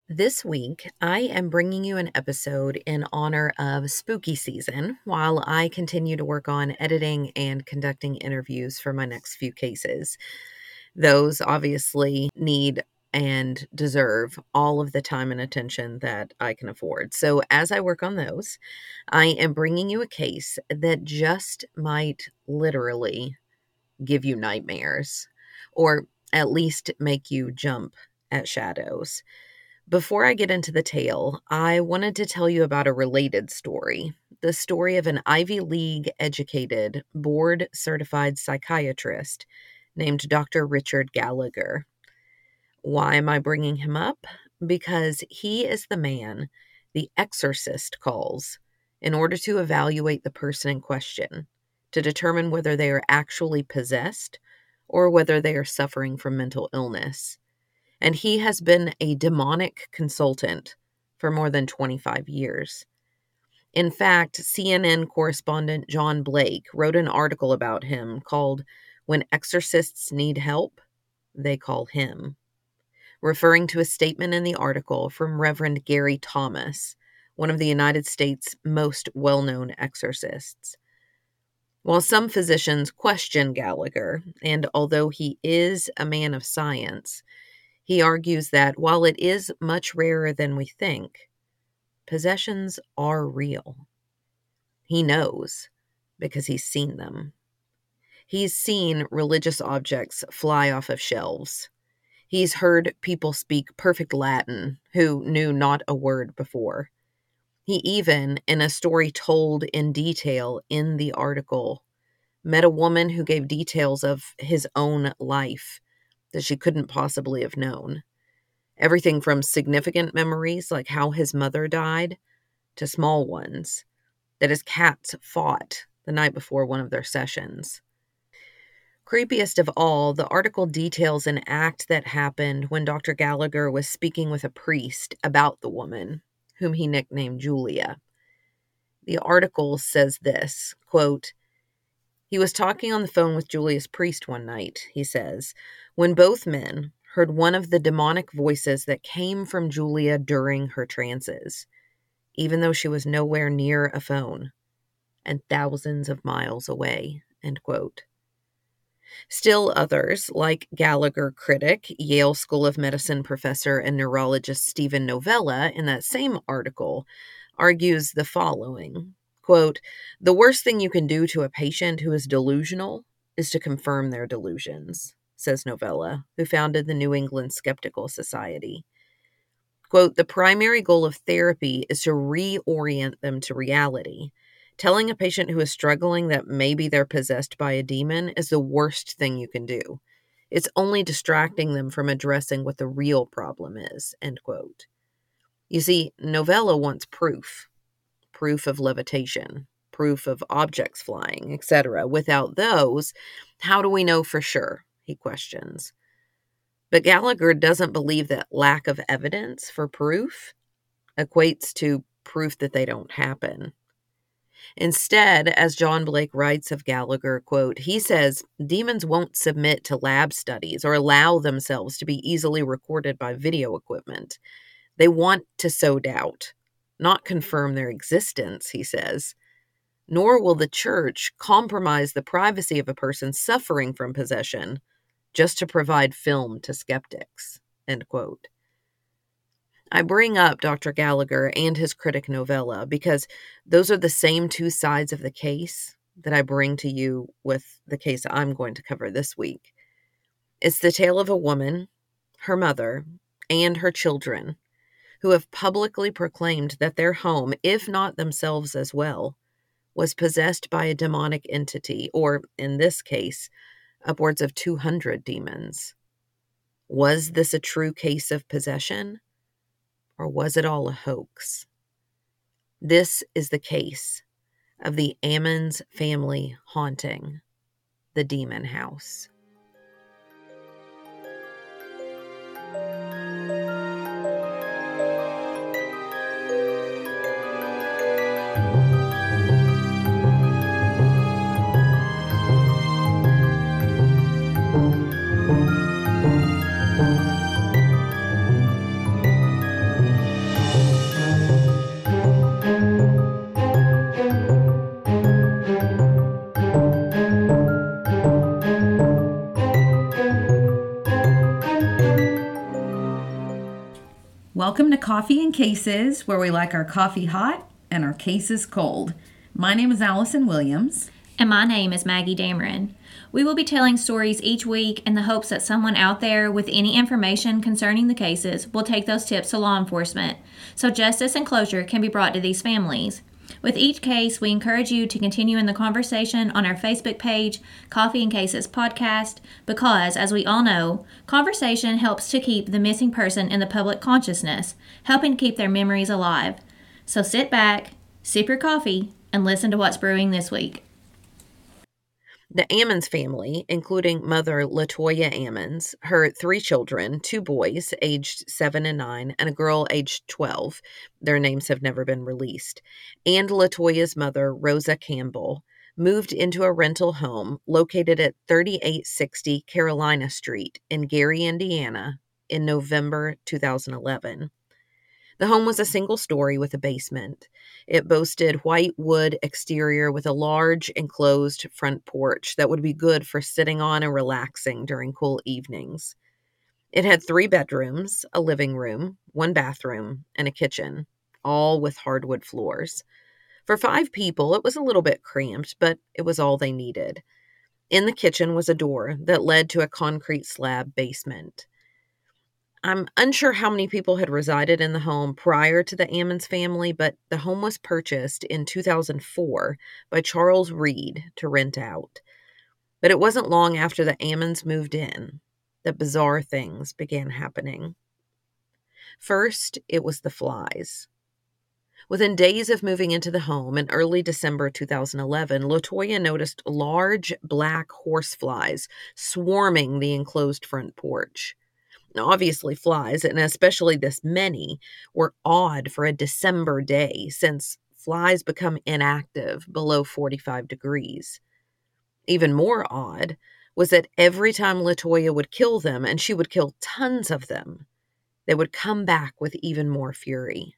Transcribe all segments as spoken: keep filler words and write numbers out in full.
This week, I am bringing you an episode in honor of spooky season while I continue to work on editing and conducting interviews for my next few cases. Those obviously need and deserve all of the time and attention that I can afford. So, as I work on those, I am bringing you a case that just might literally give you nightmares, or at least make you jump at shadows. Before I get into the tale, I wanted to tell you about a related story, the story of an Ivy League educated, board certified psychiatrist named Doctor Richard Gallagher. Why am I bringing him up? Because he is the man the exorcist calls in order to evaluate the person in question, to determine whether they are actually possessed or whether they are suffering from mental illness. And he has been a demonic consultant for more than twenty-five years. In fact, C N N correspondent John Blake wrote an article about him called "When Exorcists Need Help, They Call Him," referring to a statement in the article from Reverend Gary Thomas, one of the United States' most well-known exorcists. While some physicians question Gallagher, and although he is a man of science, he argues that while it is much rarer than we think, possessions are real. He knows because he's seen them. He's seen religious objects fly off of shelves. He's heard people speak perfect Latin who knew not a word before. He even, in a story told in detail in the article, met a woman who gave details of his own life that she couldn't possibly have known. Everything from significant memories, like how his mother died, to small ones, that his cats fought the night before one of their sessions. Creepiest of all, the article details an act that happened when Doctor Gallagher was speaking with a priest about the woman, whom he nicknamed Julia. The article says this, quote, "He was talking on the phone with Julia's priest one night," he says, "when both men heard one of the demonic voices that came from Julia during her trances, even though she was nowhere near a phone and thousands of miles away," end quote. Still others, like Gallagher critic, Yale School of Medicine professor and neurologist Steven Novella, in that same article, argues the following, quote, "The worst thing you can do to a patient who is delusional is to confirm their delusions," says Novella, who founded the New England Skeptical Society. Quote, "The primary goal of therapy is to reorient them to reality. Telling a patient who is struggling that maybe they're possessed by a demon is the worst thing you can do. It's only distracting them from addressing what the real problem is," end quote. You see, Novella wants proof. Proof of levitation, proof of objects flying, et cetera. Without those, how do we know for sure? He questions. But Gallagher doesn't believe that lack of evidence for proof equates to proof that they don't happen. Instead, as John Blake writes of Gallagher, quote, he says, demons won't submit to lab studies or allow themselves to be easily recorded by video equipment. They want to sow doubt, not confirm their existence, he says. Nor will the church compromise the privacy of a person suffering from possession just to provide film to skeptics, end quote. I bring up Doctor Gallagher and his critic Novella because those are the same two sides of the case that I bring to you with the case I'm going to cover this week. It's the tale of a woman, her mother, and her children who have publicly proclaimed that their home, if not themselves as well, was possessed by a demonic entity, or in this case, upwards of two hundred demons. Was this a true case of possession? Or was it all a hoax? This is the case of the Ammons family haunting, the Demon House. Welcome to Coffee and Cases, where we like our coffee hot and our cases cold. My name is Allison Williams. And my name is Maggie Dameron. We will be telling stories each week in the hopes that someone out there with any information concerning the cases will take those tips to law enforcement, so justice and closure can be brought to these families. With each case, we encourage you to continue in the conversation on our Facebook page, Coffee and Cases Podcast, because, as we all know, conversation helps to keep the missing person in the public consciousness, helping keep their memories alive. So sit back, sip your coffee, and listen to what's brewing this week. The Ammons family, including mother Latoya Ammons, her three children, two boys aged seven and nine, and a girl aged twelve, their names have never been released, and Latoya's mother, Rosa Campbell, moved into a rental home located at thirty-eight sixty Carolina Street in Gary, Indiana, in November two thousand eleven. The home was a single story with a basement. It boasted white wood exterior with a large enclosed front porch that would be good for sitting on and relaxing during cool evenings. It had three bedrooms, a living room, one bathroom, and a kitchen, all with hardwood floors. For five people, it was a little bit cramped, but it was all they needed. In the kitchen was a door that led to a concrete slab basement. I'm unsure how many people had resided in the home prior to the Ammons family, but the home was purchased in two thousand four by Charles Reed to rent out. But it wasn't long after the Ammons moved in that bizarre things began happening. First, it was the flies. Within days of moving into the home in early December two thousand eleven, Latoya noticed large black horseflies swarming the enclosed front porch. Obviously, flies, and especially this many, were odd for a December day since flies become inactive below forty-five degrees. Even more odd was that every time Latoya would kill them, and she would kill tons of them, they would come back with even more fury.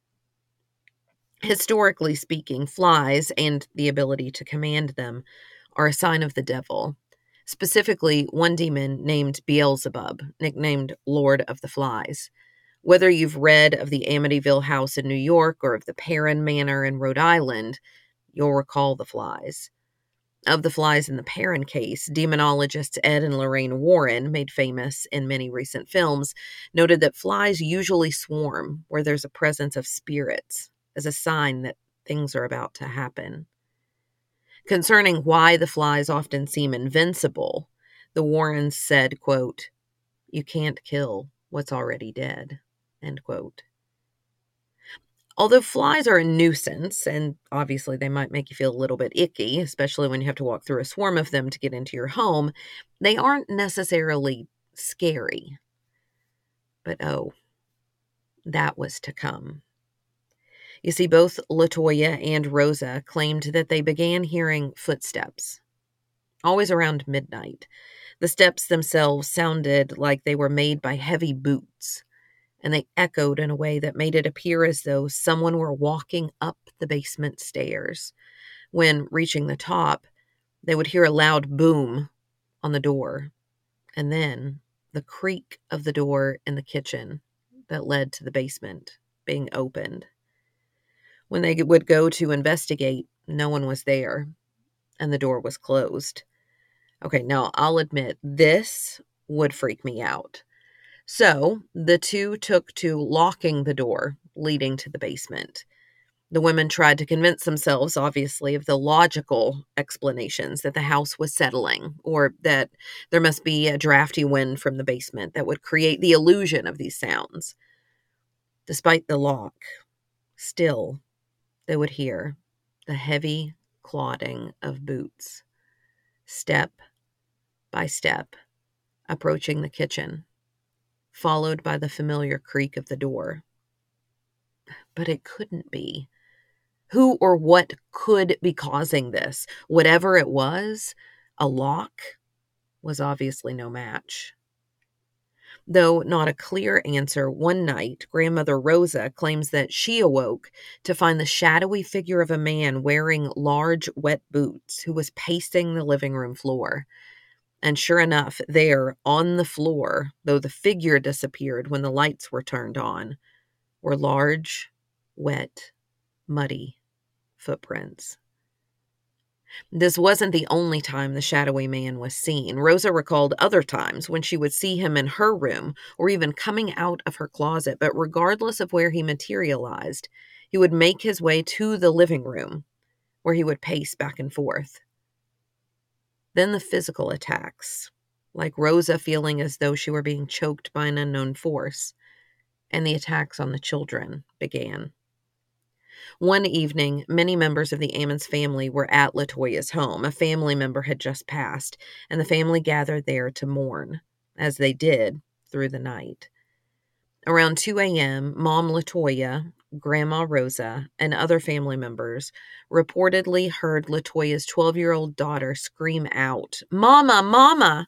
Historically speaking, flies and the ability to command them are a sign of the devil. Specifically, one demon named Beelzebub, nicknamed Lord of the Flies. Whether you've read of the Amityville House in New York or of the Perron Manor in Rhode Island, you'll recall the flies. Of the flies in the Perron case, demonologists Ed and Lorraine Warren, made famous in many recent films, noted that flies usually swarm where there's a presence of spirits, as a sign that things are about to happen. Concerning why the flies often seem invincible, the Warrens said, quote, "You can't kill what's already dead," end quote. Although flies are a nuisance, and obviously they might make you feel a little bit icky, especially when you have to walk through a swarm of them to get into your home, they aren't necessarily scary. But oh, that was to come. You see, both Latoya and Rosa claimed that they began hearing footsteps, always around midnight. The steps themselves sounded like they were made by heavy boots, and they echoed in a way that made it appear as though someone were walking up the basement stairs. When reaching the top, they would hear a loud boom on the door, and then the creak of the door in the kitchen that led to the basement being opened. When they would go to investigate, no one was there, and the door was closed. Okay, now I'll admit, this would freak me out. So the two took to locking the door leading to the basement. The women tried to convince themselves, obviously, of the logical explanations that the house was settling, or that there must be a drafty wind from the basement that would create the illusion of these sounds. Despite the lock, still, they would hear the heavy clodding of boots, step by step, approaching the kitchen, followed by the familiar creak of the door. But it couldn't be. Who or what could be causing this? Whatever it was, a lock was obviously no match. Though not a clear answer, one night, Grandmother Rosa claims that she awoke to find the shadowy figure of a man wearing large, wet boots who was pacing the living room floor. And sure enough, there on the floor, though the figure disappeared when the lights were turned on, were large, wet, muddy footprints. This wasn't the only time the shadowy man was seen. Rosa recalled other times when she would see him in her room or even coming out of her closet, but regardless of where he materialized, he would make his way to the living room where he would pace back and forth. Then the physical attacks, like Rosa feeling as though she were being choked by an unknown force, and the attacks on the children began. One evening, many members of the Ammons family were at LaToya's home. A family member had just passed, and the family gathered there to mourn, as they did through the night. Around two a.m., Mom LaToya, Grandma Rosa, and other family members reportedly heard LaToya's twelve-year-old daughter scream out, "Mama, Mama!"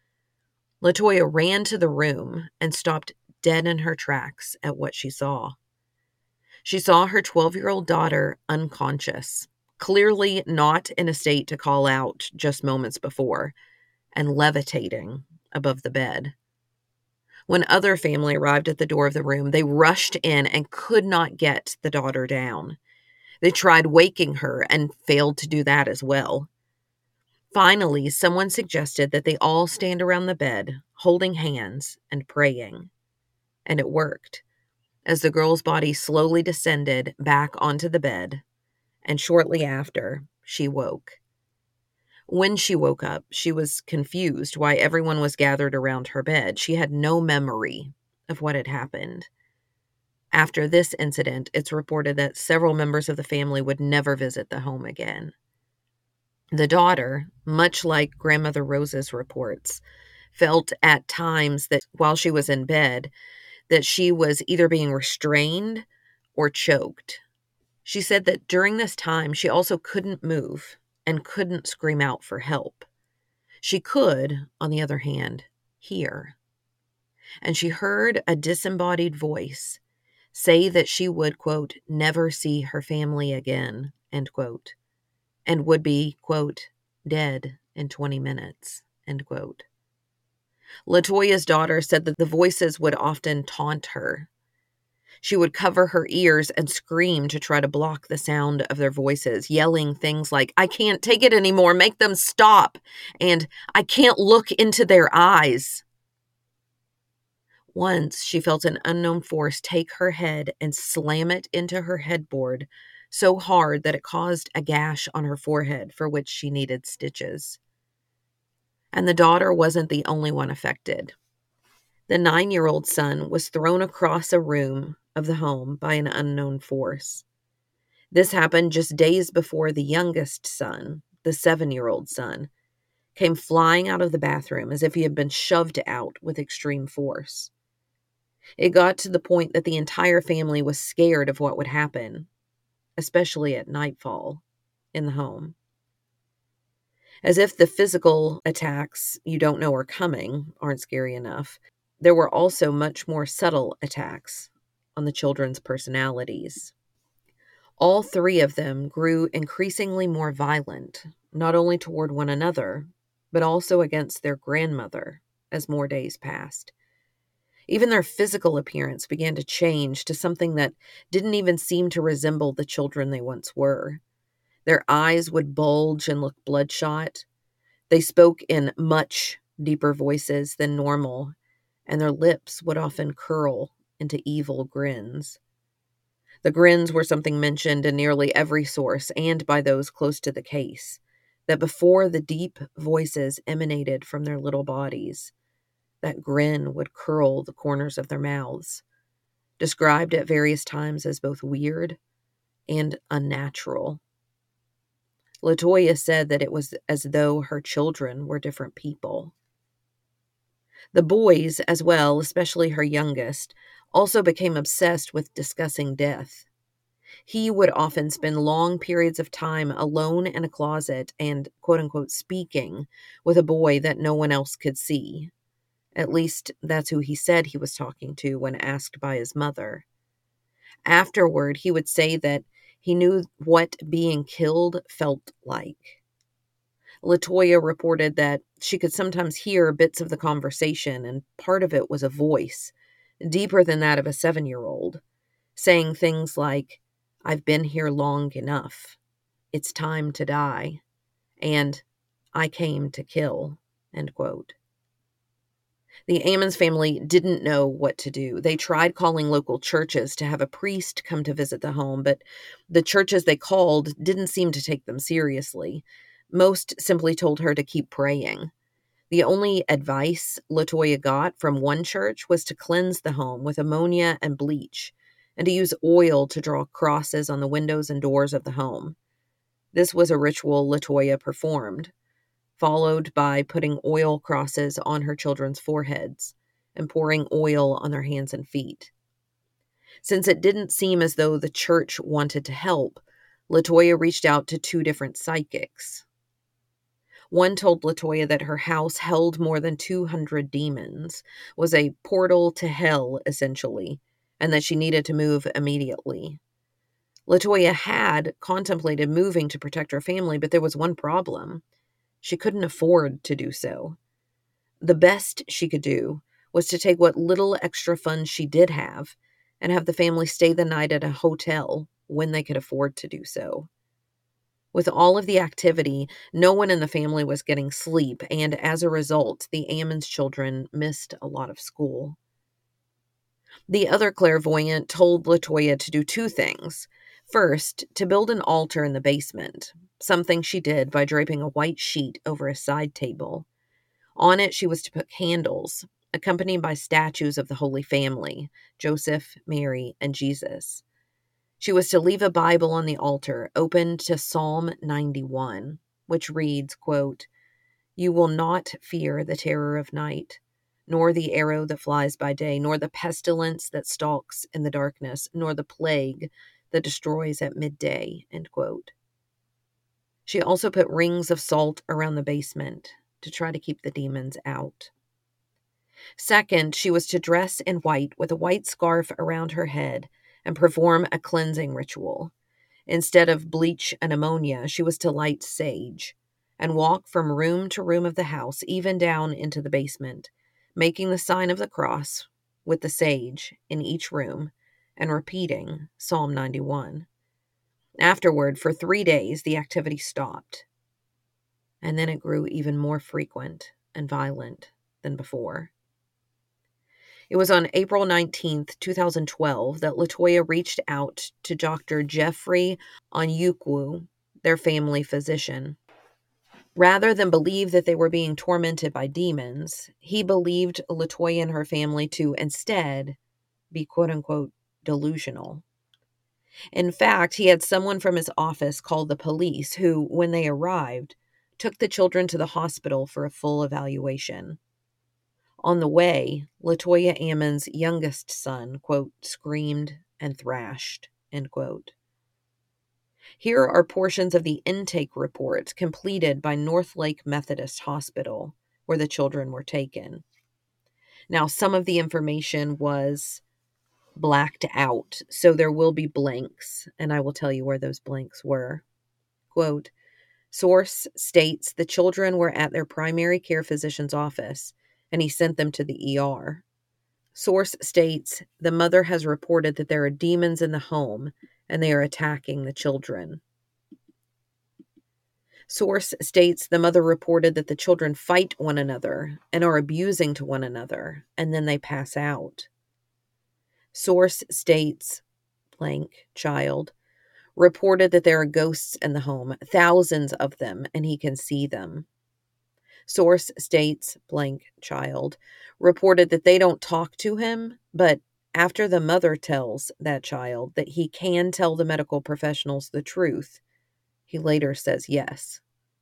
LaToya ran to the room and stopped dead in her tracks at what she saw. She saw her twelve-year-old daughter unconscious, clearly not in a state to call out just moments before, and levitating above the bed. When other family arrived at the door of the room, they rushed in and could not get the daughter down. They tried waking her and failed to do that as well. Finally, someone suggested that they all stand around the bed, holding hands and praying. And it worked, as the girl's body slowly descended back onto the bed, and shortly after, she woke. When she woke up, she was confused why everyone was gathered around her bed. She had no memory of what had happened. After this incident, it's reported that several members of the family would never visit the home again. The daughter, much like Grandmother Rosa's reports, felt at times that while she was in bed, that she was either being restrained or choked. She said that during this time, she also couldn't move and couldn't scream out for help. She could, on the other hand, hear. And she heard a disembodied voice say that she would, quote, never see her family again, end quote, and would be, quote, dead in twenty minutes, end quote. LaToya's daughter said that the voices would often taunt her. She would cover her ears and scream to try to block the sound of their voices, yelling things like, "I can't take it anymore, make them stop," and "I can't look into their eyes." Once, she felt an unknown force take her head and slam it into her headboard so hard that it caused a gash on her forehead for which she needed stitches. And the daughter wasn't the only one affected. The nine-year-old son was thrown across a room of the home by an unknown force. This happened just days before the youngest son, the seven-year-old son, came flying out of the bathroom as if he had been shoved out with extreme force. It got to the point that the entire family was scared of what would happen, especially at nightfall in the home. As if the physical attacks you don't know are coming aren't scary enough, there were also much more subtle attacks on the children's personalities. All three of them grew increasingly more violent, not only toward one another, but also against their grandmother as more days passed. Even their physical appearance began to change to something that didn't even seem to resemble the children they once were. Their eyes would bulge and look bloodshot. They spoke in much deeper voices than normal, and their lips would often curl into evil grins. The grins were something mentioned in nearly every source and by those close to the case, that before the deep voices emanated from their little bodies, that grin would curl the corners of their mouths, described at various times as both weird and unnatural. LaToya said that it was as though her children were different people. The boys, as well, especially her youngest, also became obsessed with discussing death. He would often spend long periods of time alone in a closet and, quote-unquote, speaking with a boy that no one else could see. At least that's who he said he was talking to when asked by his mother. Afterward, he would say that he knew what being killed felt like. LaToya reported that she could sometimes hear bits of the conversation, and part of it was a voice, deeper than that of a seven-year-old, saying things like, "I've been here long enough. It's time to die," and "I came to kill," end quote. The Ammons family didn't know what to do. They tried calling local churches to have a priest come to visit the home, but the churches they called didn't seem to take them seriously. Most simply told her to keep praying. The only advice LaToya got from one church was to cleanse the home with ammonia and bleach, and to use oil to draw crosses on the windows and doors of the home. This was a ritual LaToya performed, followed by putting oil crosses on her children's foreheads and pouring oil on their hands and feet. Since it didn't seem as though the church wanted to help, LaToya reached out to two different psychics. One told LaToya that her house held more than two hundred demons, was a portal to hell, essentially, and that she needed to move immediately. LaToya had contemplated moving to protect her family, but there was one problem. She couldn't afford to do so. The best she could do was to take what little extra funds she did have and have the family stay the night at a hotel when they could afford to do so. With all of the activity, no one in the family was getting sleep, and as a result, the Ammons children missed a lot of school. The other clairvoyant told LaToya to do two things. First, to build an altar in the basement, something she did by draping a white sheet over a side table. On it, she was to put candles, accompanied by statues of the Holy Family, Joseph, Mary, and Jesus. She was to leave a Bible on the altar, open to Psalm ninety-one, which reads, quote, "You will not fear the terror of night, nor the arrow that flies by day, nor the pestilence that stalks in the darkness, nor the plague that destroys at midday," end quote. She also put rings of salt around the basement to try to keep the demons out. Second, she was to dress in white with a white scarf around her head and perform a cleansing ritual. Instead of bleach and ammonia, she was to light sage and walk from room to room of the house, even down into the basement, making the sign of the cross with the sage in each room and repeating Psalm ninety-one. Afterward, for three days, the activity stopped, and then it grew even more frequent and violent than before. It was on April nineteenth, twenty twelve, that LaToya reached out to Doctor Jeffrey Onyukwu, their family physician. Rather than believe that they were being tormented by demons, he believed LaToya and her family to instead be quote-unquote delusional. In fact, he had someone from his office call the police who, when they arrived, took the children to the hospital for a full evaluation. On the way, LaToya Ammon's youngest son, quote, screamed and thrashed, end quote. Here are portions of the intake report completed by Northlake Methodist Hospital, where the children were taken. Now, some of the information was blacked out, so there will be blanks, and I will tell you where those blanks were. Quote, source states the children were at their primary care physician's office, and he sent them to the E R. Source states the mother has reported that there are demons in the home and they are attacking the children. Source states the mother reported that the children fight one another and are abusing to one another, and then they pass out. Source states blank child reported that there are ghosts in the home, thousands of them, and he can see them. Source states blank child reported that they don't talk to him, but after the mother tells that child that he can tell the medical professionals the truth, he later says yes.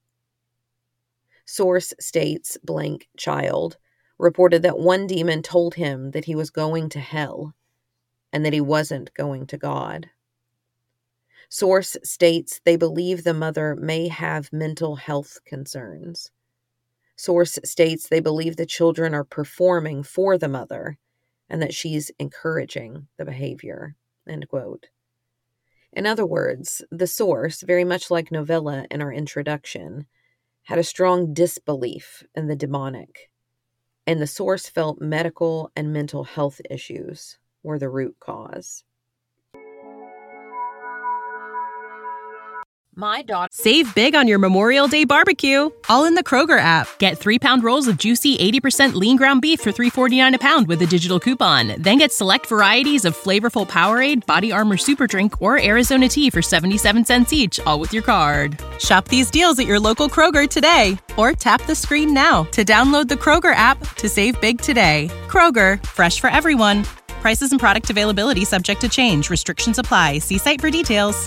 Source states blank child reported that one demon told him that he was going to hell and that he wasn't going to God. Source states they believe the mother may have mental health concerns. Source states they believe the children are performing for the mother and that she's encouraging the behavior, end quote. In other words, the source, very much like Novella in our introduction, had a strong disbelief in the demonic, and the source felt medical and mental health issues were the root cause. My daughter. Save big on your Memorial Day barbecue, all in the Kroger app. Get three-pound rolls of juicy eighty percent lean ground beef for three dollars and forty-nine cents a pound with a digital coupon. Then get select varieties of flavorful Powerade, Body Armor Super Drink, or Arizona tea for seventy-seven cents each, all with your card. Shop these deals at your local Kroger today, or tap the screen now to download the Kroger app to save big today. Kroger, fresh for everyone. Prices and product availability subject to change. Restrictions apply. See site for details.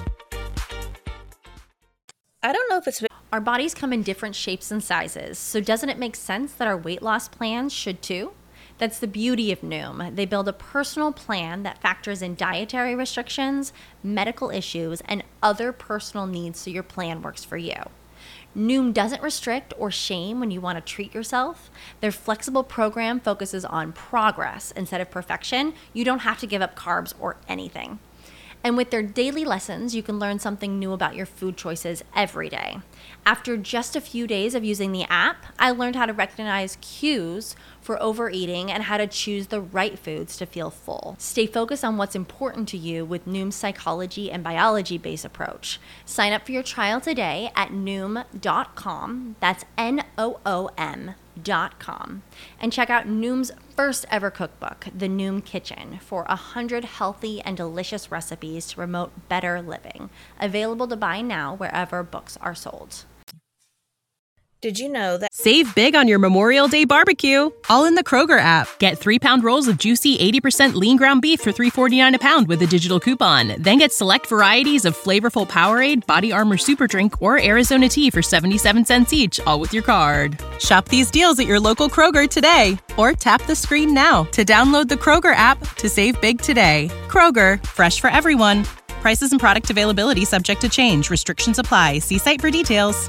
I don't know if it's... Our bodies come in different shapes and sizes, so doesn't it make sense that our weight loss plans should too? That's the beauty of Noom. They build a personal plan that factors in dietary restrictions, medical issues, and other personal needs so your plan works for you. Noom doesn't restrict or shame when you want to treat yourself. Their flexible program focuses on progress instead of perfection. You don't have to give up carbs or anything. And with their daily lessons, you can learn something new about your food choices every day. After just a few days of using the app, I learned how to recognize cues for overeating and how to choose the right foods to feel full. Stay focused on what's important to you with Noom's psychology and biology-based approach. Sign up for your trial today at noom dot com. That's N O O M dot com. And check out Noom's first ever cookbook, The Noom Kitchen, for one hundred healthy and delicious recipes to promote better living. Available to buy now wherever books are sold. Did you know that... Save big on your Memorial Day barbecue, all in the Kroger app. Get three-pound rolls of juicy eighty percent lean ground beef for three dollars and forty-nine cents a pound with a digital coupon. Then get select varieties of flavorful Powerade, Body Armor Super Drink, or Arizona tea for seventy-seven cents each, all with your card. Shop these deals at your local Kroger today, or tap the screen now to download the Kroger app to save big today. Kroger, fresh for everyone. Prices and product availability subject to change. Restrictions apply. See site for details.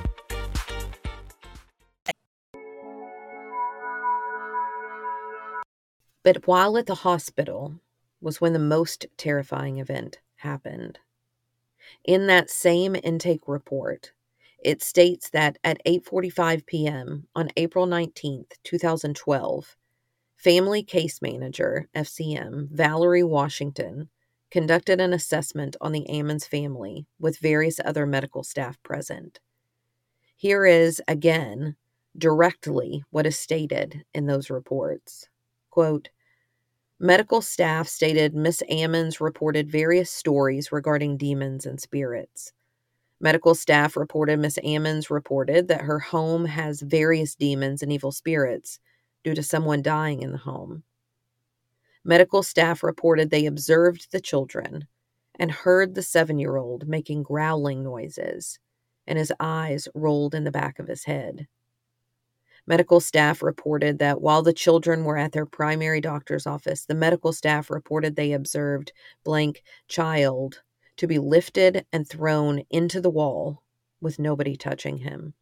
But while at the hospital was when the most terrifying event happened. In that same intake report, it states that at eight forty-five p.m. on April nineteenth, twenty twelve, Family Case Manager, F C M, Valerie Washington, conducted an assessment on the Ammons family with various other medical staff present. Here is, again, directly what is stated in those reports. Quote, medical staff stated Miss Ammons reported various stories regarding demons and spirits. Medical staff reported Miss Ammons reported that her home has various demons and evil spirits due to someone dying in the home. Medical staff reported they observed the children and heard the seven-year-old making growling noises, and his eyes rolled in the back of his head. Medical staff reported that while the children were at their primary doctor's office, the medical staff reported they observed blank child to be lifted and thrown into the wall with nobody touching him.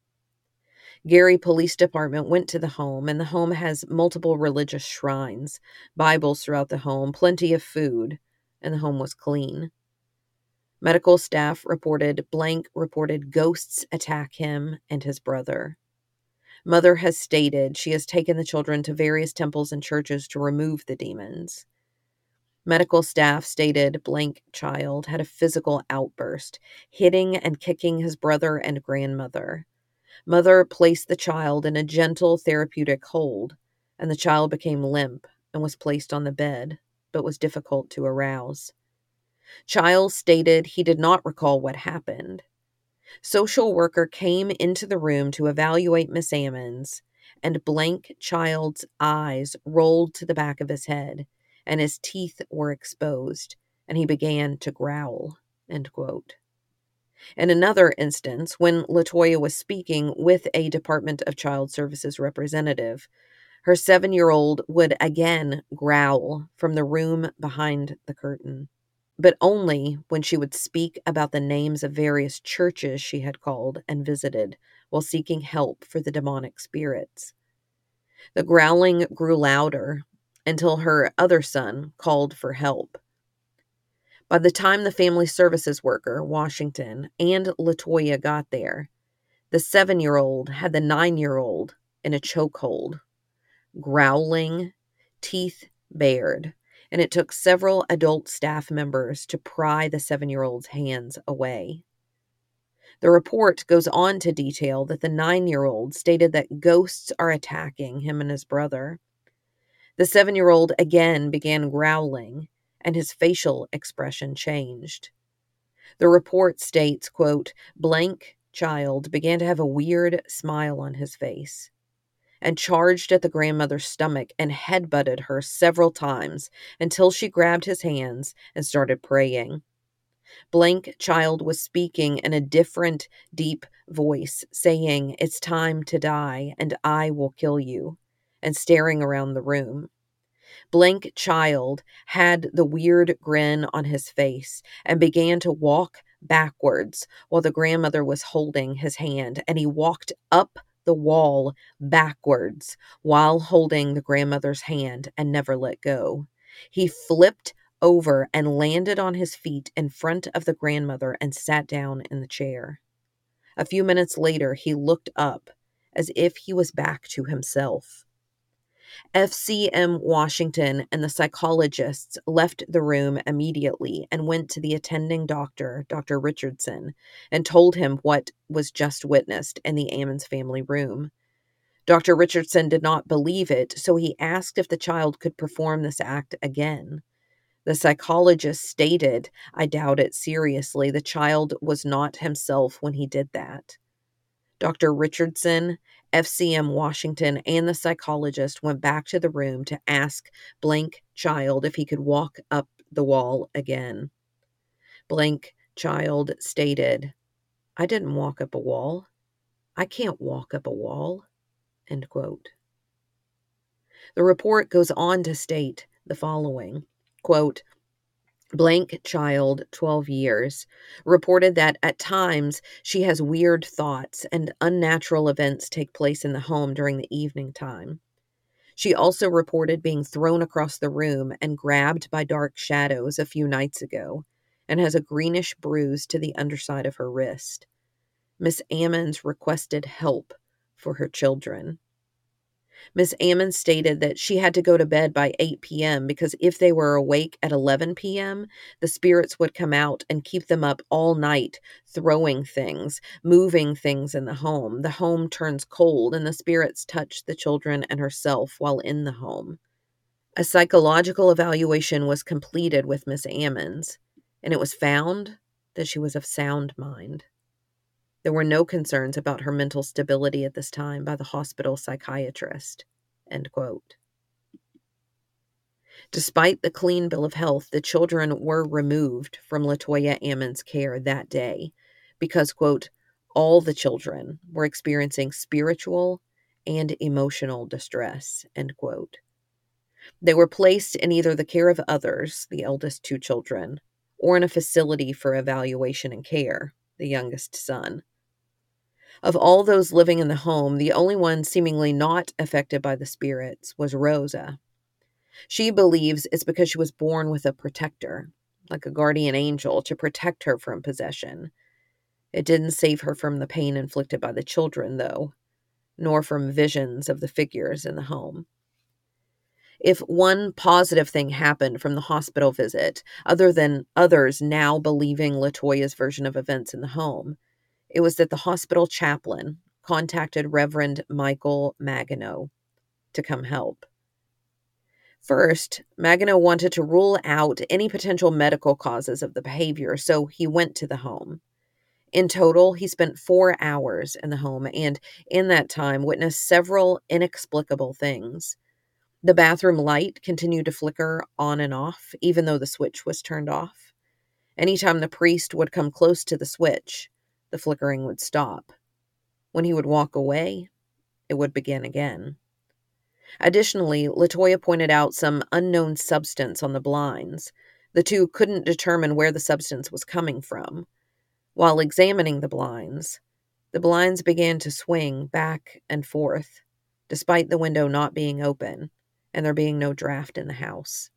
Gary Police Department went to the home, and the home has multiple religious shrines, Bibles throughout the home, plenty of food, and the home was clean. Medical staff reported blank reported ghosts attack him and his brother. Mother has stated she has taken the children to various temples and churches to remove the demons. Medical staff stated blank child had a physical outburst, hitting and kicking his brother and grandmother. Mother placed the child in a gentle therapeutic hold, and the child became limp and was placed on the bed, but was difficult to arouse. Child stated he did not recall what happened. Social worker came into the room to evaluate Miss Ammons, and blank child's eyes rolled to the back of his head, and his teeth were exposed, and he began to growl, end quote. In another instance, when LaToya was speaking with a Department of Child Services representative, her seven-year-old would again growl from the room behind the curtain, but only when she would speak about the names of various churches she had called and visited while seeking help for the demonic spirits. The growling grew louder until her other son called for help. By the time the family services worker, Washington, and LaToya got there, The seven-year-old had the nine-year-old in a chokehold, growling, teeth bared, and it took several adult staff members to pry the seven-year-old's hands away. The report goes on to detail that the nine-year-old stated that ghosts are attacking him and his brother. The seven-year-old again began growling, and his facial expression changed. The report states, quote, blank child began to have a weird smile on his face and charged at the grandmother's stomach and headbutted her several times until she grabbed his hands and started praying. Blank child was speaking in a different, deep voice, saying, it's time to die, and I will kill you, and staring around the room. Blank child had the weird grin on his face and began to walk backwards while the grandmother was holding his hand, and he walked up the wall backwards while holding the grandmother's hand and never let go. He flipped over and landed on his feet in front of the grandmother and sat down in the chair. A few minutes later, he looked up as if he was back to himself. F C M Washington and the psychologists left the room immediately and went to the attending doctor, Doctor Richardson, and told him what was just witnessed in the Ammons family room. Doctor Richardson did not believe it, so he asked if the child could perform this act again. The psychologist stated, I doubt it seriously. The child was not himself when he did that. Doctor Richardson, F C M Washington, and the psychologist went back to the room to ask blank child if he could walk up the wall again. Blank child stated, I didn't walk up a wall. I can't walk up a wall. End quote. The report goes on to state the following, quote, blank child, twelve years, reported that at times she has weird thoughts and unnatural events take place in the home during the evening time. She also reported being thrown across the room and grabbed by dark shadows a few nights ago and has a greenish bruise to the underside of her wrist. Miss Ammons requested help for her children. Miss Ammons stated that she had to go to bed by eight p.m. because if they were awake at eleven p.m., the spirits would come out and keep them up all night, throwing things, moving things in the home. The home turns cold and the spirits touch the children and herself while in the home. A psychological evaluation was completed with Miss Ammons, and it was found that she was of sound mind. There were no concerns about her mental stability at this time by the hospital psychiatrist. End quote. Despite the clean bill of health, the children were removed from LaToya Ammons' care that day because, quote, all the children were experiencing spiritual and emotional distress, end quote. They were placed in either the care of others, the eldest two children, or in a facility for evaluation and care, the youngest son. Of all those living in the home, the only one seemingly not affected by the spirits was Rosa. She believes it's because she was born with a protector, like a guardian angel, to protect her from possession. It didn't save her from the pain inflicted by the children, though, nor from visions of the figures in the home. If one positive thing happened from the hospital visit, other than others now believing LaToya's version of events in the home, it was that the hospital chaplain contacted Reverend Michael Magano to come help. First, Magano wanted to rule out any potential medical causes of the behavior, so he went to the home. In total, he spent four hours in the home and, in that time, witnessed several inexplicable things. The bathroom light continued to flicker on and off, even though the switch was turned off. Anytime the priest would come close to the switch, the flickering would stop. When he would walk away, it would begin again. Additionally, LaToya pointed out some unknown substance on the blinds. The two couldn't determine where the substance was coming from. While examining the blinds, the blinds began to swing back and forth, despite the window not being open and there being no draft in the house.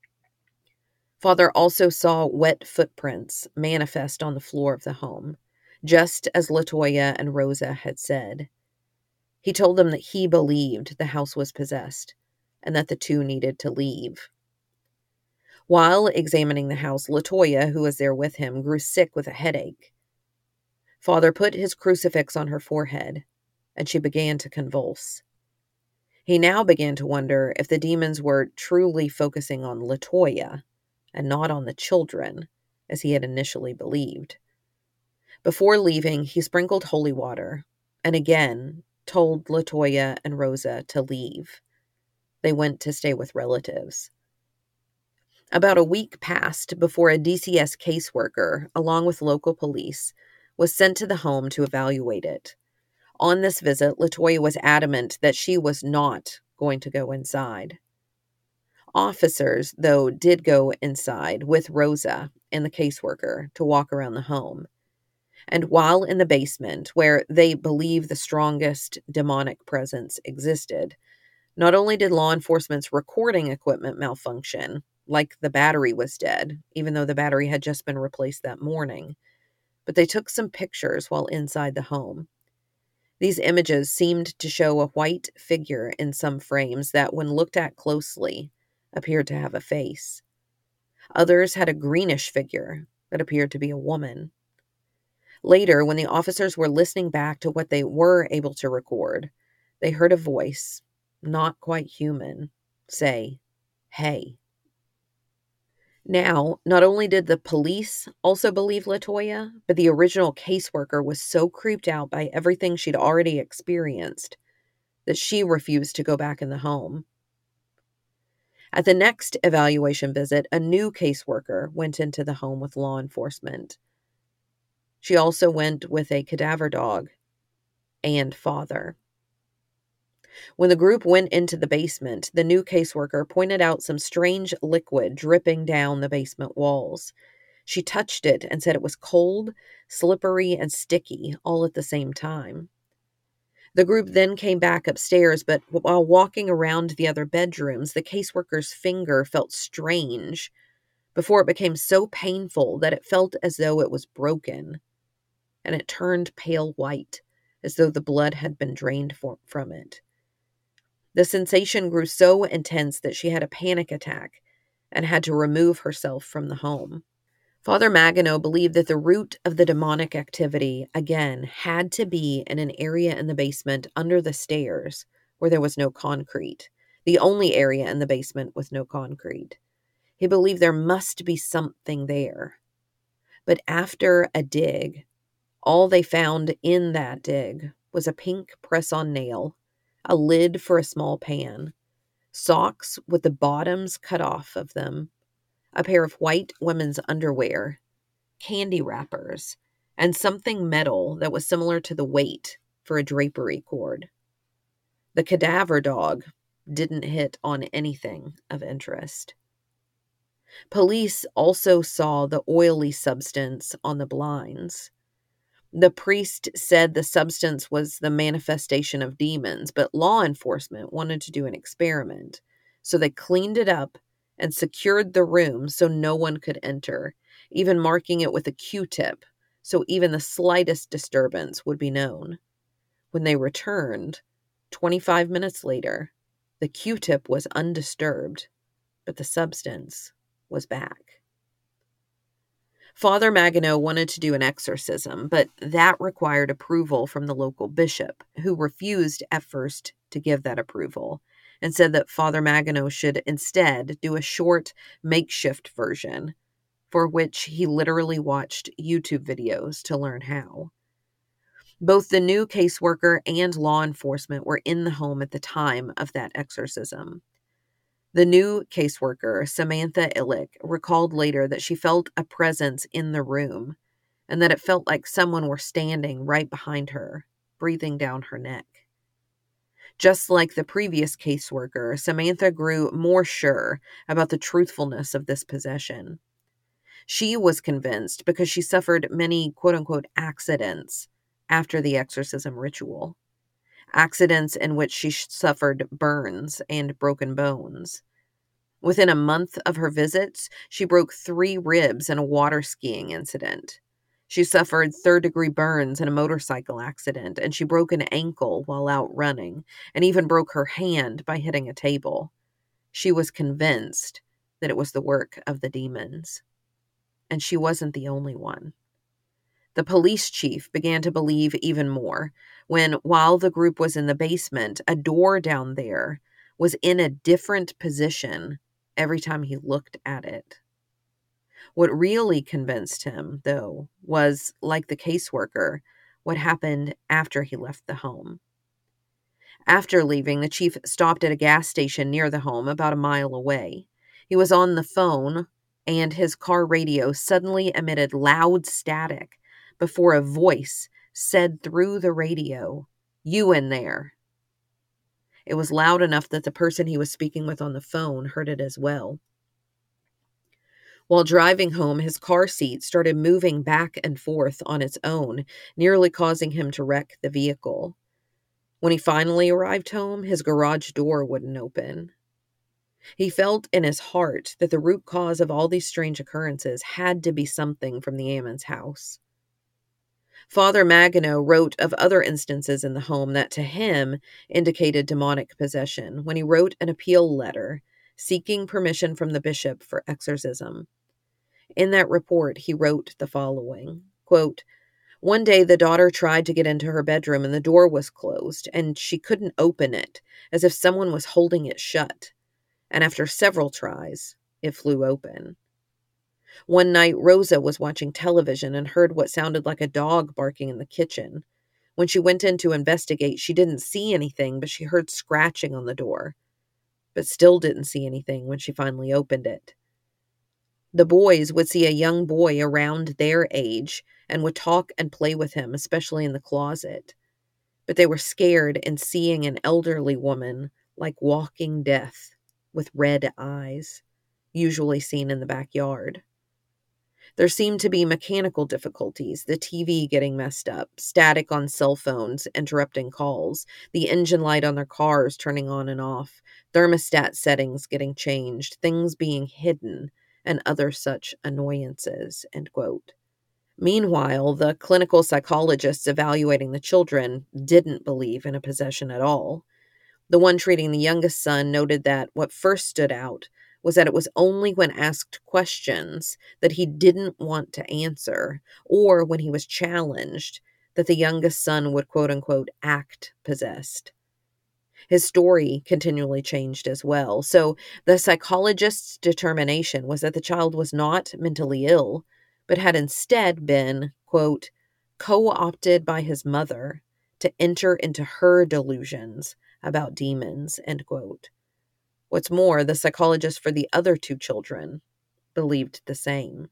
Father also saw wet footprints manifest on the floor of the home. just as LaToya and Rosa had said. He told them that he believed the house was possessed and that the two needed to leave. While examining the house, LaToya, who was there with him, grew sick with a headache. Father put his crucifix on her forehead, and she began to convulse. He now began to wonder if the demons were truly focusing on LaToya and not on the children, as he had initially believed. Before leaving, he sprinkled holy water and again told LaToya and Rosa to leave. They went to stay with relatives. About a week passed before a D C S caseworker, along with local police, was sent to the home to evaluate it. On this visit, LaToya was adamant that she was not going to go inside. Officers, though, did go inside with Rosa and the caseworker to walk around the home. And while in the basement, where they believe the strongest demonic presence existed, not only did law enforcement's recording equipment malfunction, like the battery was dead, even though the battery had just been replaced that morning, but they took some pictures while inside the home. These images seemed to show a white figure in some frames that, when looked at closely, appeared to have a face. Others had a greenish figure that appeared to be a woman. Later, when the officers were listening back to what they were able to record, they heard a voice, not quite human, say, "Hey." Now, not only did the police also believe LaToya, but the original caseworker was so creeped out by everything she'd already experienced that she refused to go back in the home. At the next evaluation visit, a new caseworker went into the home with law enforcement. She also went with a cadaver dog and Father. When the group went into the basement, the new caseworker pointed out some strange liquid dripping down the basement walls. She touched it and said it was cold, slippery, and sticky all at the same time. The group then came back upstairs, but while walking around the other bedrooms, the caseworker's finger felt strange before it became so painful that it felt as though it was broken, and it turned pale white, as though the blood had been drained for, from it. The sensation grew so intense that she had a panic attack and had to remove herself from the home. Father Magano believed that the root of the demonic activity, again, had to be in an area in the basement under the stairs where there was no concrete, the only area in the basement with no concrete. He believed there must be something there. But after a dig, all they found in that dig was a pink press-on nail, a lid for a small pan, socks with the bottoms cut off of them, a pair of white women's underwear, candy wrappers, and something metal that was similar to the weight for a drapery cord. The cadaver dog didn't hit on anything of interest. Police also saw the oily substance on the blinds. The priest said the substance was the manifestation of demons, but law enforcement wanted to do an experiment. So they cleaned it up and secured the room so no one could enter, even marking it with a Q-tip, so even the slightest disturbance would be known. When they returned, twenty-five minutes later, the Q-tip was undisturbed, but the substance was back. Father Magano wanted to do an exorcism, but that required approval from the local bishop, who refused at first to give that approval and said that Father Magano should instead do a short makeshift version, for which he literally watched YouTube videos to learn how. Both the new caseworker and law enforcement were in the home at the time of that exorcism. The new caseworker, Samantha Illick, recalled later that she felt a presence in the room and that it felt like someone were standing right behind her, breathing down her neck. Just like the previous caseworker, Samantha grew more sure about the truthfulness of this possession. She was convinced because she suffered many quote-unquote accidents after the exorcism ritual. Accidents in which she suffered burns and broken bones. Within a month of her visits, she broke three ribs in a water skiing incident. She suffered third-degree burns in a motorcycle accident, and she broke an ankle while out running, and even broke her hand by hitting a table. She was convinced that it was the work of the demons. And she wasn't the only one. The police chief began to believe even more when, while the group was in the basement, a door down there was in a different position every time he looked at it. What really convinced him, though, was, like the caseworker, what happened after he left the home. After leaving, the chief stopped at a gas station near the home about a mile away. He was on the phone, and his car radio suddenly emitted loud static before a voice said through the radio, "You in there." It was loud enough that the person he was speaking with on the phone heard it as well. While driving home, his car seat started moving back and forth on its own, nearly causing him to wreck the vehicle. When he finally arrived home, his garage door wouldn't open. He felt in his heart that the root cause of all these strange occurrences had to be something from the Ammons house. Father Magano wrote of other instances in the home that to him indicated demonic possession when he wrote an appeal letter seeking permission from the bishop for exorcism. In that report, he wrote the following, quote, "One day the daughter tried to get into her bedroom and the door was closed and she couldn't open it, as if someone was holding it shut. And after several tries, it flew open. One night, Rosa was watching television and heard what sounded like a dog barking in the kitchen. When she went in to investigate, she didn't see anything, but she heard scratching on the door, but still didn't see anything when she finally opened it. The boys would see a young boy around their age and would talk and play with him, especially in the closet. But they were scared in seeing an elderly woman like walking death with red eyes, usually seen in the backyard. There seemed to be mechanical difficulties, the T V getting messed up, static on cell phones, interrupting calls, the engine light on their cars turning on and off, thermostat settings getting changed, things being hidden, and other such annoyances." End quote. Meanwhile, the clinical psychologists evaluating the children didn't believe in a possession at all. The one treating the youngest son noted that what first stood out was that it was only when asked questions that he didn't want to answer, or when he was challenged, that the youngest son would quote-unquote act possessed. His story continually changed as well, so the psychologist's determination was that the child was not mentally ill, but had instead been, quote, co-opted by his mother to enter into her delusions about demons, end quote. What's more, the psychologist for the other two children believed the same.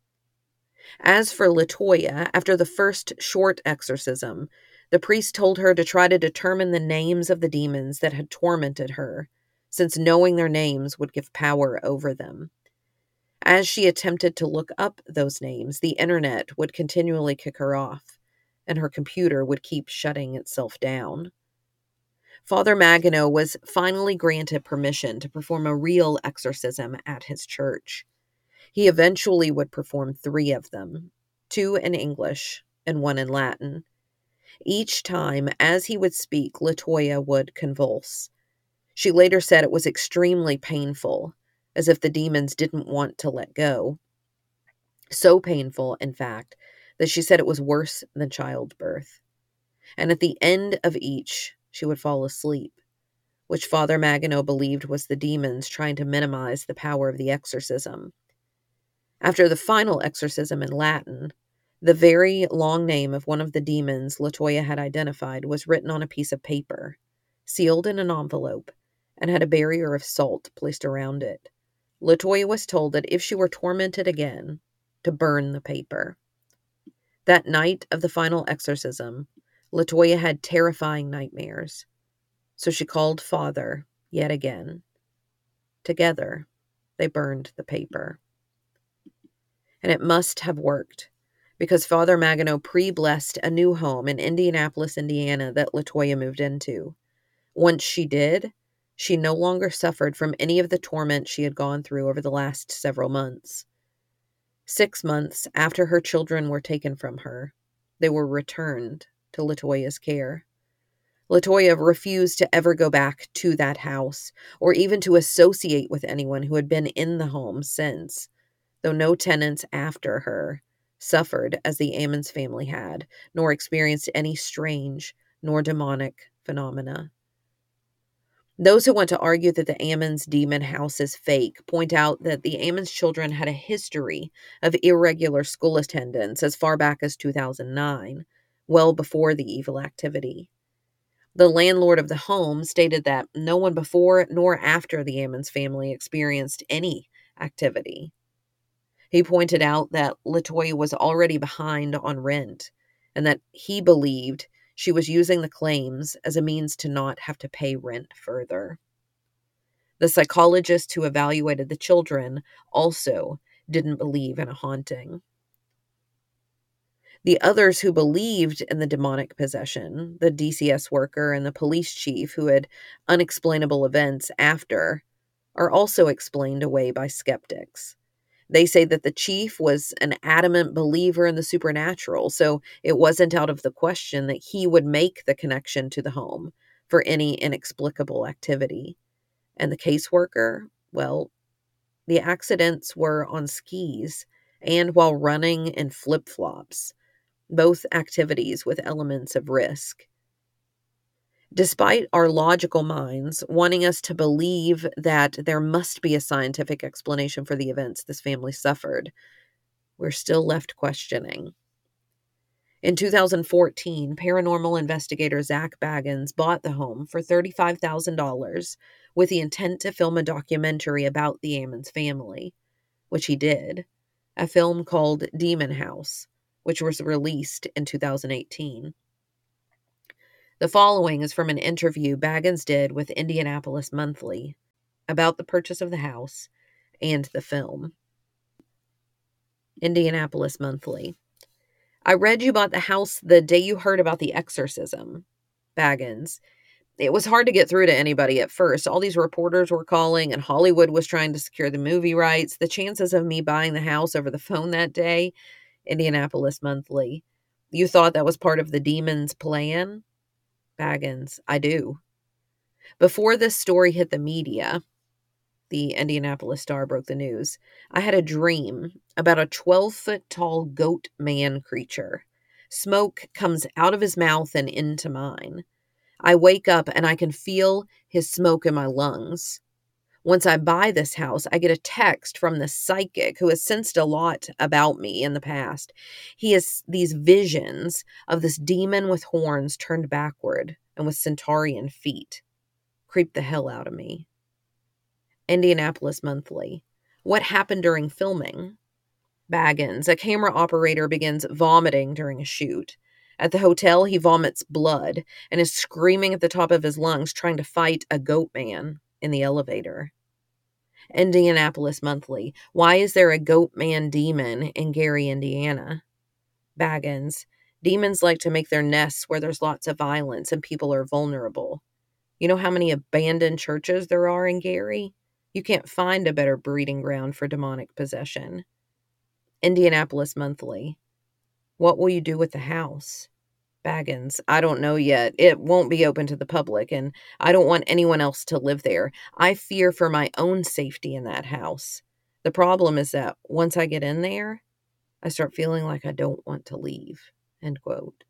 As for Latoya, after the first short exorcism, the priest told her to try to determine the names of the demons that had tormented her, since knowing their names would give power over them. As she attempted to look up those names, the internet would continually kick her off, and her computer would keep shutting itself down. Father Magano was finally granted permission to perform a real exorcism at his church. He eventually would perform three of them, two in English and one in Latin. Each time, as he would speak, Latoya would convulse. She later said it was extremely painful, as if the demons didn't want to let go. So painful, in fact, that she said it was worse than childbirth. And at the end of each, she would fall asleep, which Father Magano believed was the demons trying to minimize the power of the exorcism. After the final exorcism in Latin, the very long name of one of the demons Latoya had identified was written on a piece of paper, sealed in an envelope, and had a barrier of salt placed around it. Latoya was told that if she were tormented again, to burn the paper. That night of the final exorcism, Latoya had terrifying nightmares, so she called Father yet again. Together, they burned the paper. And it must have worked, because Father Magano pre-blessed a new home in Indianapolis, Indiana that Latoya moved into. Once she did, she no longer suffered from any of the torment she had gone through over the last several months. Six months after her children were taken from her, they were returned to LaToya's care. LaToya refused to ever go back to that house or even to associate with anyone who had been in the home since, though no tenants after her suffered as the Ammons family had, nor experienced any strange nor demonic phenomena. Those who want to argue that the Ammons demon house is fake point out that the Ammons children had a history of irregular school attendance as far back as two thousand nine, well before the evil activity. The landlord of the home stated that no one before nor after the Ammons family experienced any activity. He pointed out that LaToya was already behind on rent and that he believed she was using the claims as a means to not have to pay rent further. The psychologist who evaluated the children also didn't believe in a haunting. The others who believed in the demonic possession, the D C S worker and the police chief who had unexplainable events after, are also explained away by skeptics. They say that the chief was an adamant believer in the supernatural, so it wasn't out of the question that he would make the connection to the home for any inexplicable activity. And the caseworker, well, the accidents were on skis and while running in flip-flops, both activities with elements of risk. Despite our logical minds wanting us to believe that there must be a scientific explanation for the events this family suffered, we're still left questioning. In two thousand fourteen, paranormal investigator Zach Baggins bought the home for thirty-five thousand dollars with the intent to film a documentary about the Ammons family, which he did, a film called Demon House, which was released in two thousand eighteen. The following is from an interview Baggins did with Indianapolis Monthly about the purchase of the house and the film. Indianapolis Monthly. I read you bought the house the day you heard about the exorcism. Baggins. It was hard to get through to anybody at first. All these reporters were calling and Hollywood was trying to secure the movie rights. The chances of me buying the house over the phone that day. Indianapolis Monthly. You thought that was part of the demon's plan? Baggins. I do. Before this story hit the media, the Indianapolis Star broke the news, I had a dream about a twelve-foot tall goat man creature. Smoke comes out of his mouth and into mine. I wake up and I can feel his smoke in my lungs. Once I buy this house, I get a text from the psychic who has sensed a lot about me in the past. He has these visions of this demon with horns turned backward and with centaurian feet. Creep the hell out of me. Indianapolis Monthly. What happened during filming? Baggins. A camera operator begins vomiting during a shoot. At the hotel, he vomits blood and is screaming at the top of his lungs trying to fight a goat man in the elevator. Indianapolis Monthly. Why is there a goat man demon in Gary, Indiana? Baggins. Demons like to make their nests where there's lots of violence and people are vulnerable. You know how many abandoned churches there are in Gary? You can't find a better breeding ground for demonic possession. Indianapolis Monthly. What will you do with the house? Baggins. I don't know yet. It won't be open to the public, and I don't want anyone else to live there. I fear for my own safety in that house. The problem is that once I get in there, I start feeling like I don't want to leave. End quote.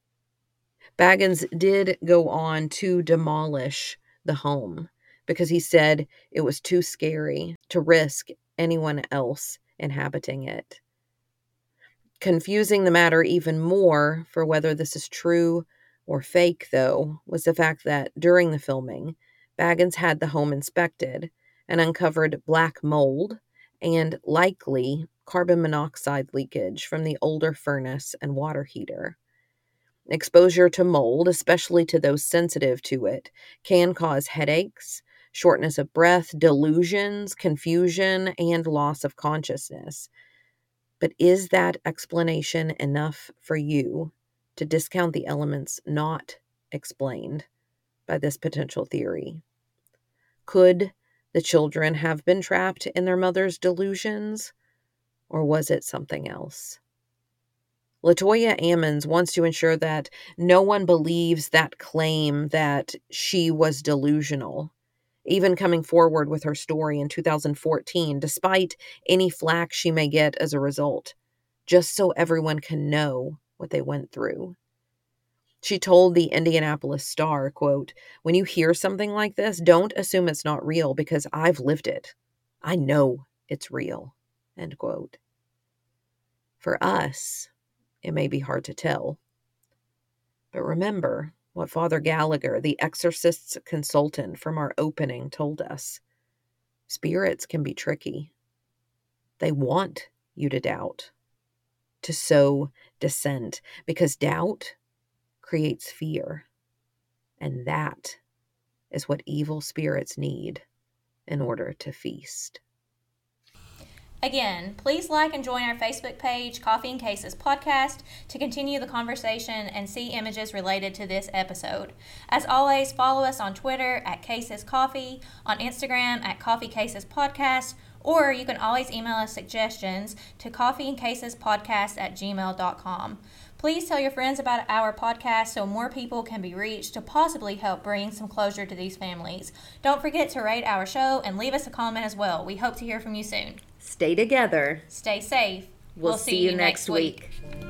Baggins did go on to demolish the home because he said it was too scary to risk anyone else inhabiting it. Confusing the matter even more for whether this is true or fake, though, was the fact that during the filming, Baggins had the home inspected and uncovered black mold and likely carbon monoxide leakage from the older furnace and water heater. Exposure to mold, especially to those sensitive to it, can cause headaches, shortness of breath, delusions, confusion, and loss of consciousness. But is that explanation enough for you to discount the elements not explained by this potential theory? Could the children have been trapped in their mother's delusions? Or was it something else? LaToya Ammons wants to ensure that no one believes that claim that she was delusional, even coming forward with her story in two thousand fourteen, despite any flack she may get as a result, just so everyone can know what they went through. She told the Indianapolis Star, quote, "When you hear something like this, don't assume it's not real because I've lived it. I know it's real," end quote. For us, it may be hard to tell. But remember what Father Gallagher, the exorcist's consultant from our opening, told us. Spirits can be tricky. They want you to doubt, to sow dissent, because doubt creates fear. And that is what evil spirits need in order to feast. Again, please like and join our Facebook page, Coffee and Cases Podcast, to continue the conversation and see images related to this episode. As always, follow us on Twitter at Cases Coffee, on Instagram at Coffee Cases Podcast, or you can always email us suggestions to coffeeandcasespodcast at gmail dot com. Please tell your friends about our podcast so more people can be reached to possibly help bring some closure to these families. Don't forget to rate our show and leave us a comment as well. We hope to hear from you soon. Stay together. Stay safe. We'll, we'll see, see you next week. week.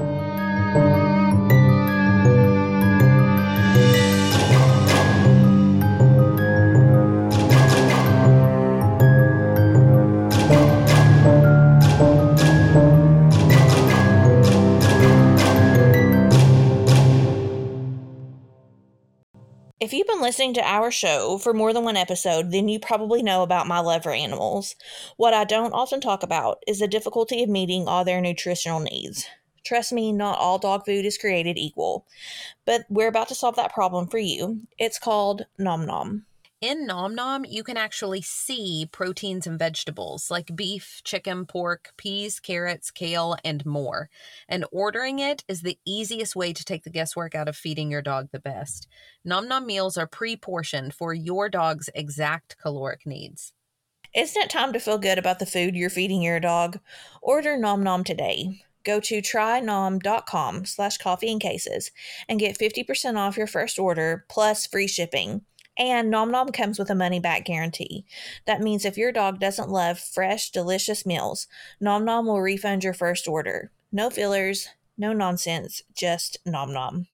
If you've been listening to our show for more than one episode, then you probably know about my love for animals. What I don't often talk about is the difficulty of meeting all their nutritional needs. Trust me, not all dog food is created equal, but we're about to solve that problem for you. It's called Nom Nom. In Nom Nom, you can actually see proteins and vegetables like beef, chicken, pork, peas, carrots, kale, and more. And ordering it is the easiest way to take the guesswork out of feeding your dog the best. Nom Nom meals are pre-portioned for your dog's exact caloric needs. Isn't it time to feel good about the food you're feeding your dog? Order Nom Nom today. Go to trynom.com slash coffee and cases and get fifty percent off your first order plus free shipping. And Nom Nom comes with a money-back guarantee. That means if your dog doesn't love fresh, delicious meals, Nom Nom will refund your first order. No fillers, no nonsense, just Nom Nom.